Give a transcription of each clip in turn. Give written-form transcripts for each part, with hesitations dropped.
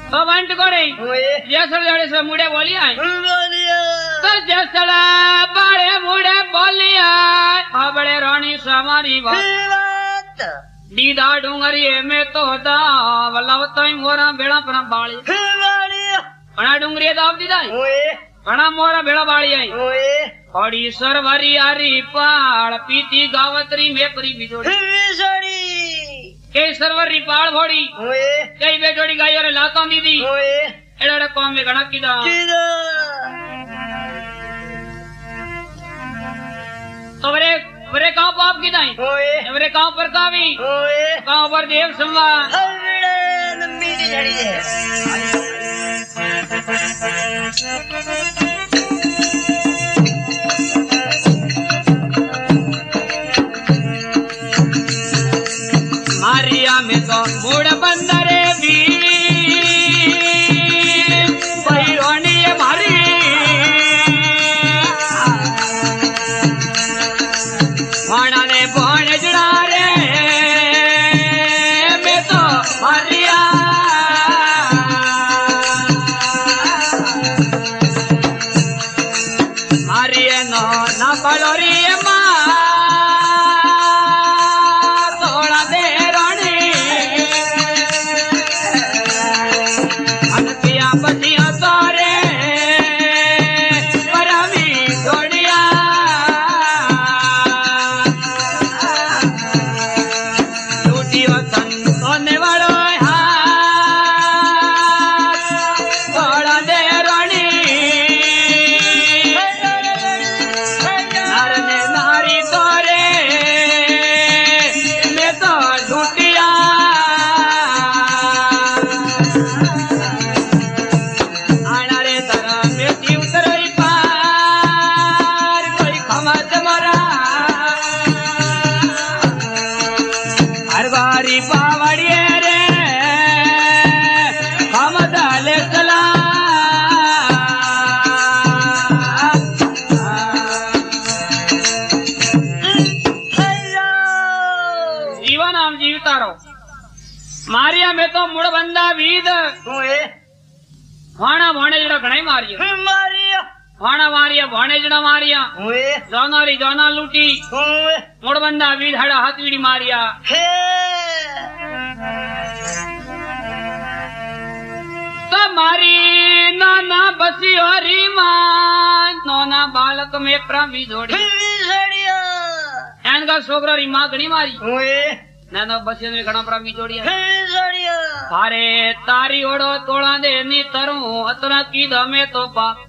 तो वंट करे जैसल जड़े से मुड़े बोलिया तो जैसल बड़े मुड़े बोलिया बड़े रानी समारी बात दीदा डूंगरिये में तो दावलाव तई मोरा बेड़ा पना बाली पना डूंगरिये दाव दीदा पना मोरा बेड़ा बाली आई बड़ी सरवरी आरी पाड़ पीती गावतरी में परी बिजोड़ी के सरवरी पाड़ भोड़ी कई बेजोड़ी गायो रे लाता दीदी एड़ा काम में गणा कीदा तो वरे गांव पाप की दाई वरे गांव पर कावी गांव पर देव संवा मेरी जड़ी है मारिया में तो मूड बंदरे भी पैरोनी मारी भाणा ने बोण जड़ा रे मैं तो मारिया मारिए नो ना बलोरी मारिया में तो मुड़ बंदा वीद भाणा भाणे जड़ा घणाई मारिया भाणा मारिया भाणे जड़ा मारिया जोनारी जोना लूटी मुड़ बंदा वीद हड़ा हथवीड़ी मारिया तो मारी नाना बसी हरी मां नोना बालक में प्रवी जोड़ी इनका छोकरा री मां घणी मारी नाना बसिया में घणा प्रवी जोड़िया थारे तारी ओड़ो तोड़ा दे नी तरू अतरा की दमे तो पाप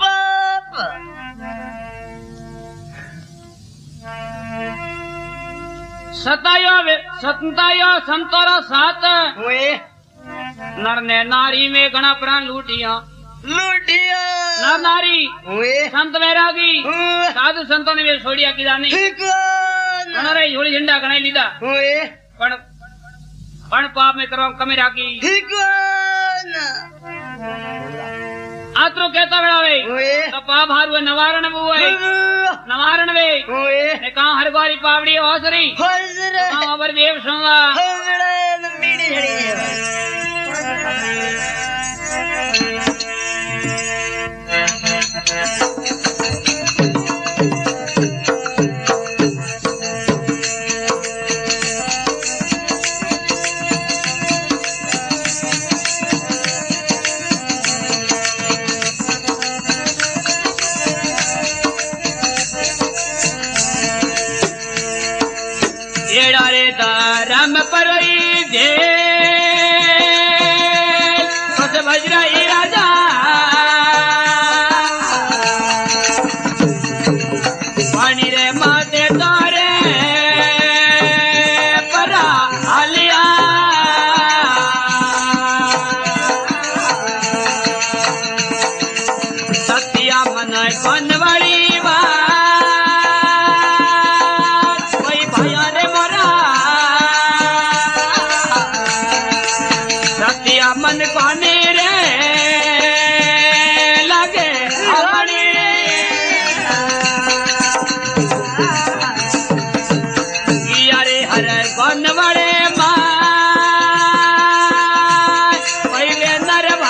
सतायो संतोरा सात नर ने नारी में घना प्राण लूटिया नर नारी संत वैरागी साधु संतों ने छोड़िया की दानी रे झोली झंडा घना लीधा पण पाप में करो कमी राखी आत्रो कहता बड़ा वे तो पाप हारू नवारण बुए नवारण वे ने कहा हर बारी पावड़ी ओसरी कहा अबर देव संगा राम परई दे फस भजराई राजा पानी रे माते तारे परा आलिया सतिया मन कौन वाली मन पाने रे लगे यारे हर कौन बड़े माँ पहले नर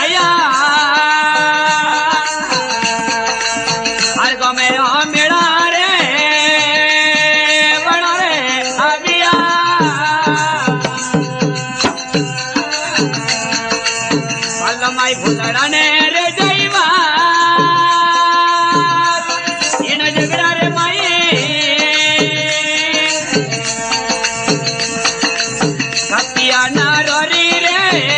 माई भूलड़ा ने रे जईवा इन झगड़ा रे माई सतिया ना रोरी रे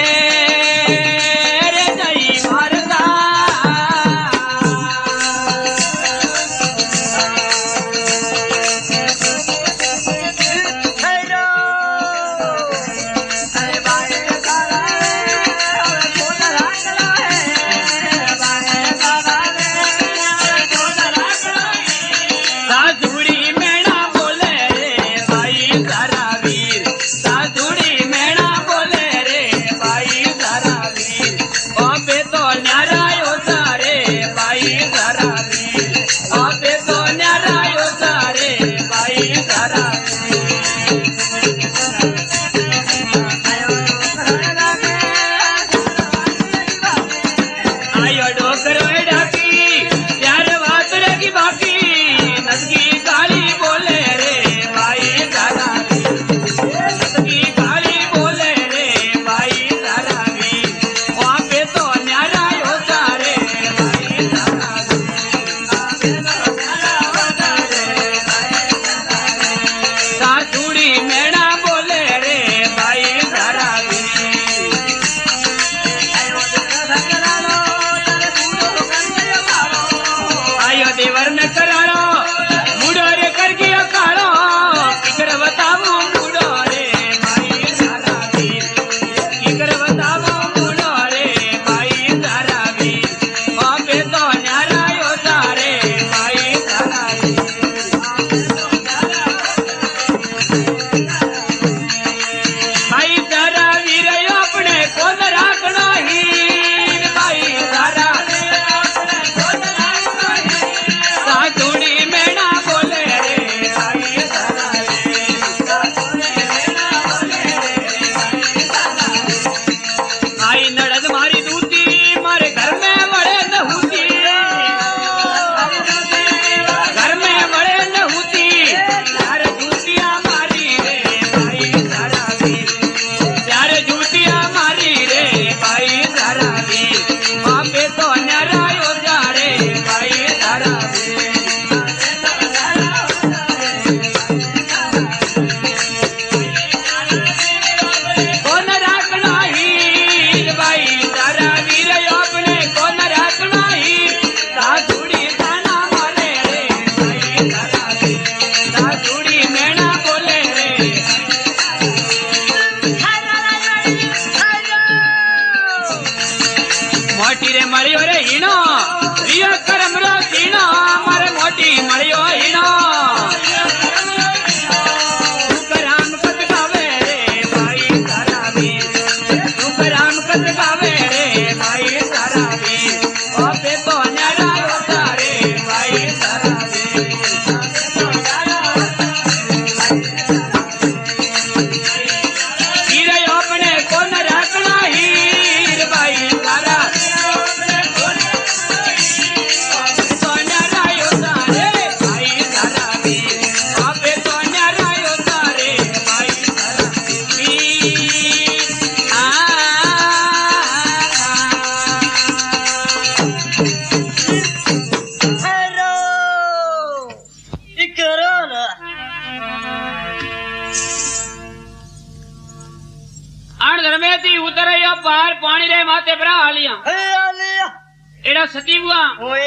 सती हुआ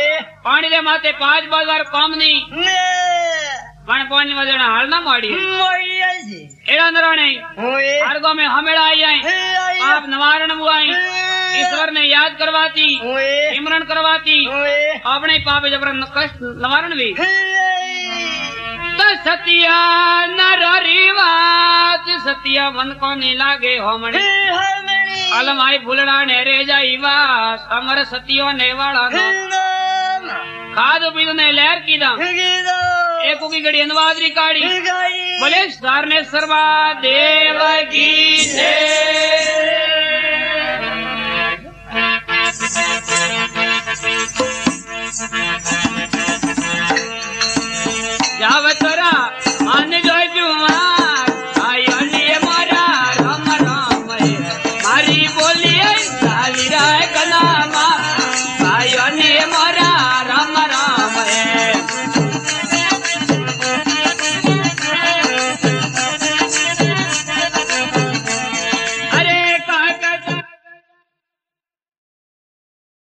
पानी दे माते 5 बार काम नहीं पण पानी वजन हाल ना माड़ी एड़ा नराने अर्गो में हमेड़ा आई आई पाप निवारण हुआई ईश्वर ने याद करवाती सिमरन करवाती अपने पाप जबरन कष्ट निवारण भी तो सतिया नररी बात सतिया मन को नहीं लागे होमणी अलमाई भूलड़ा ने रे जाईवा समर सतियो ने वाला खाद पीद ने लहर की दा एक की गड़ी अनुवादरी काड़ी बोले स्टार ने सर्वा देव की जावतरा